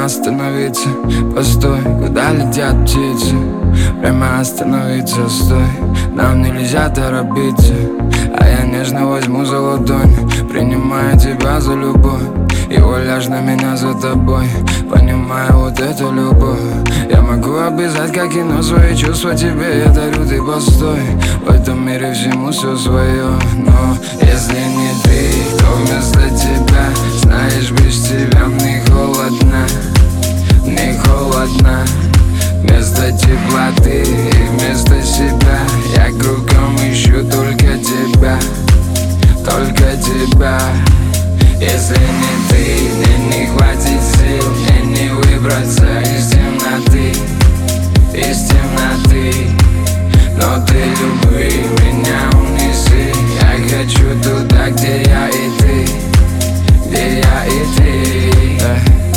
Прямо остановиться, постой, куда летят птицы. Прямо остановиться, стой, нам нельзя торопиться. А я нежно возьму за ладонь, принимая тебя за любовь. И валяешь на меня за тобой, понимая вот эту любовь. Я могу обязать, как кино, свои чувства тебе я дарю, ты постой. В этом мире всему все свое, но если не ты, то вместо тебя, знаешь, без тебя мне холодно, мне холодно. Вместо теплоты и вместо себя я кругом ищу только тебя, только тебя. Если не ты, мне не хватит сил, мне не выбраться из темноты, из темноты. Но ты любви меня унеси, я хочу туда, где я и ты, где я и ты.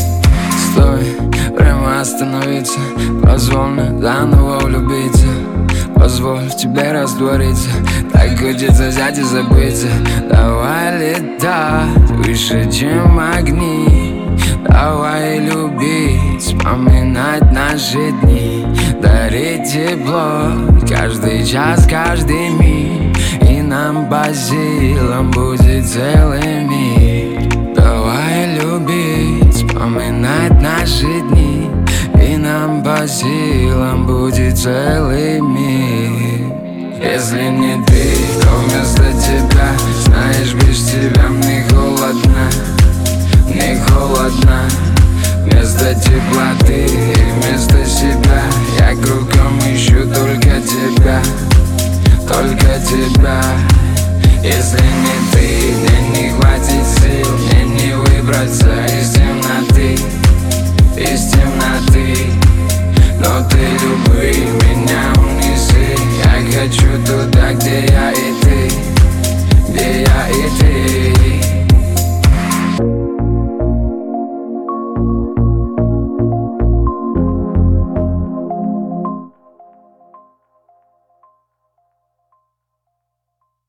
Стой, прямо остановиться, позволь мне заново влюбиться. Позволь тебе раствориться, так хочется взять и забыться. Давай летать выше, чем огни. Давай любить, вспоминать наши дни. Дарить тепло каждый час, каждый миг. И нам по силам будет целый мир. Давай любить, вспоминать наши дни. И нам по силам будет целый мир. Если не ты, то вместо тебя, знаешь, без тебя мне холодно, мне холодно. Вместо теплоты и вместо себя я кругом ищу только тебя, только тебя. Если не ты, мне не хватит сил, мне не выбраться из темноты, из темноты. Но ты любви меня унеси, я хочу туда, где я